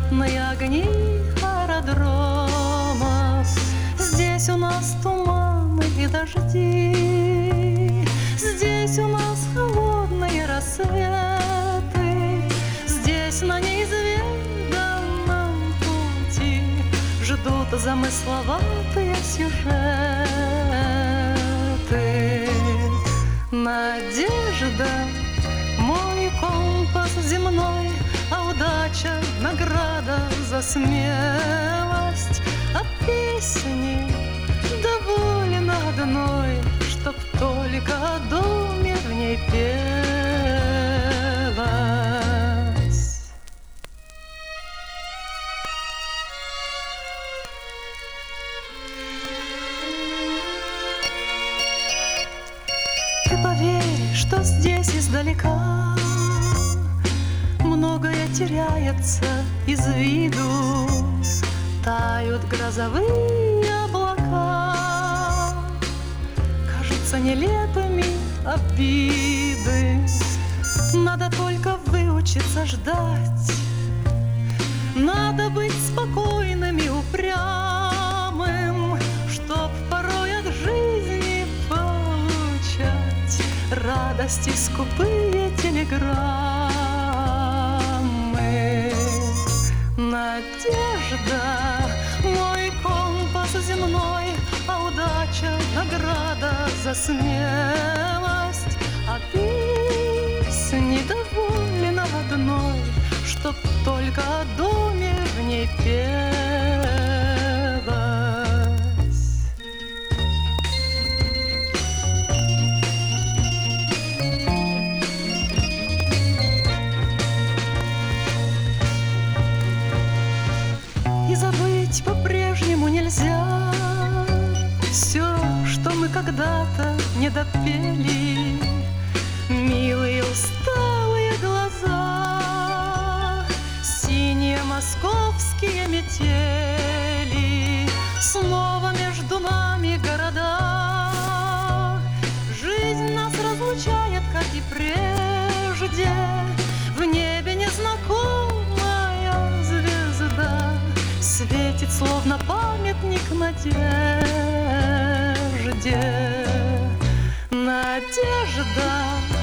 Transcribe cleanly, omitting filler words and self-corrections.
красные огни аэродромов. Здесь у нас туманы и дожди, здесь у нас холодные рассветы, здесь на неизведанном пути ждут замысловатые сюжеты. Надежда — мой компас земной, а удача — награда за смелость. А песни довольно одной, чтоб только о доме в ней пелось. Ты поверь, что здесь издалека многое теряется из виду, тают грозовые облака, кажутся нелепыми обиды. Надо только выучиться ждать, надо быть спокойным и упрямым, чтоб порой от жизни получать радости скупые телеграммы. Надежда — мой компас земной, а удача — награда за смелость. А песни довольно одной, чтоб только о доме в ней пелось. И забыть по-прежнему нельзя все, что мы когда-то не допели. Милые усталые глаза, синие московские метели, снова между нами города. Жизнь нас разлучает, как и прежде, в небе незнакомая звезда светит, словно памятник надежде. Надежда